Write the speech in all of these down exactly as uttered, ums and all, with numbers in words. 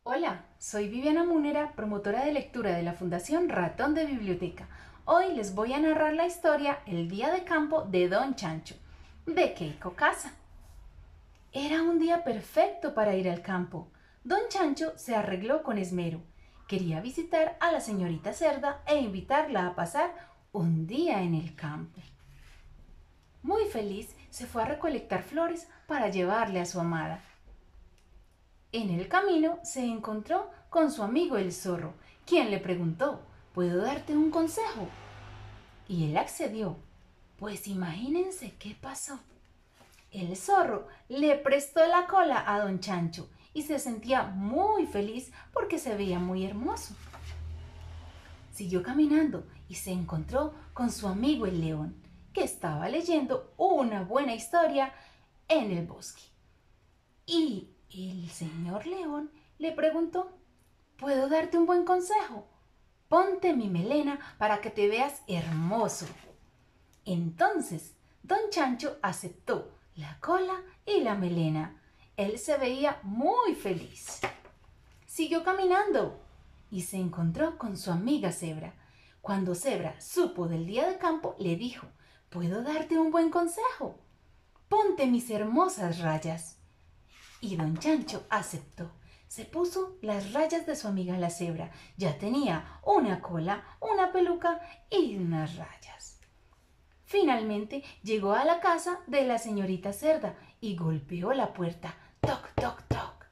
Hola, soy Viviana Múnera, promotora de lectura de la Fundación Ratón de Biblioteca. Hoy les voy a narrar la historia El día de campo de Don Chancho, de Keiko Casa. Era un día perfecto para ir al campo. Don Chancho se arregló con esmero. Quería visitar a la señorita Cerda e invitarla a pasar un día en el campo. Muy feliz, se fue a recolectar flores para llevarle a su amada. En el camino se encontró con su amigo el zorro, quien le preguntó: ¿puedo darte un consejo? Y él accedió. Pues imagínense qué pasó. El zorro le prestó la cola a don Chancho y se sentía muy feliz porque se veía muy hermoso. Siguió caminando y se encontró con su amigo el león, que estaba leyendo una buena historia en el bosque. Y el señor león le preguntó: ¿puedo darte un buen consejo? Ponte mi melena para que te veas hermoso. Entonces, don Chancho aceptó la cola y la melena. Él se veía muy feliz. Siguió caminando y se encontró con su amiga Cebra. Cuando Cebra supo del día de campo, le dijo: ¿puedo darte un buen consejo? Ponte mis hermosas rayas. Y don Chancho aceptó. Se puso las rayas de su amiga la cebra. Ya tenía una cola, una peluca y unas rayas. Finalmente llegó a la casa de la señorita Cerda y golpeó la puerta. Toc, toc, toc.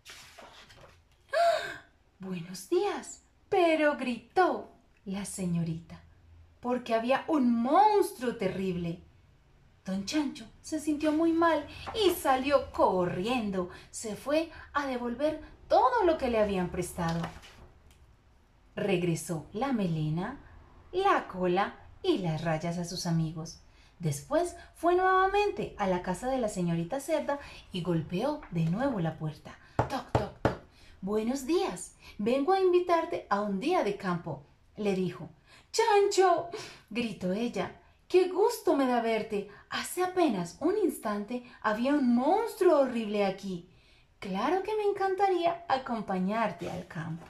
¡Ah! Buenos días. Pero gritó la señorita, porque había un monstruo terrible. Don Chancho se sintió muy mal y salió corriendo. Se fue a devolver todo lo que le habían prestado. Regresó la melena, la cola y las rayas a sus amigos. Después fue nuevamente a la casa de la señorita Cerda y golpeó de nuevo la puerta. Toc, toc, toc. Buenos días. Vengo a invitarte a un día de campo, le dijo. ¡Chancho!, gritó ella. ¡Qué gusto me da verte! Hace apenas un instante había un monstruo horrible aquí. Claro que me encantaría acompañarte al campo.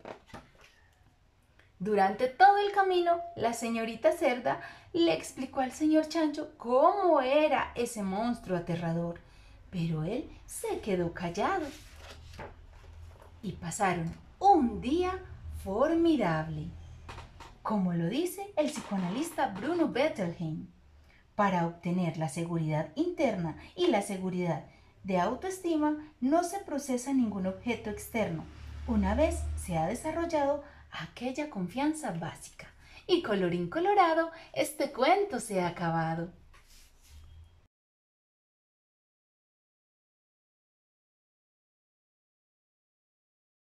Durante todo el camino, la señorita Cerda le explicó al señor Chancho cómo era ese monstruo aterrador, pero él se quedó callado. Y pasaron un día formidable. Como lo dice el psicoanalista Bruno Bettelheim, para obtener la seguridad interna y la seguridad de autoestima no se procesa ningún objeto externo, una vez se ha desarrollado aquella confianza básica. Y colorín colorado, este cuento se ha acabado.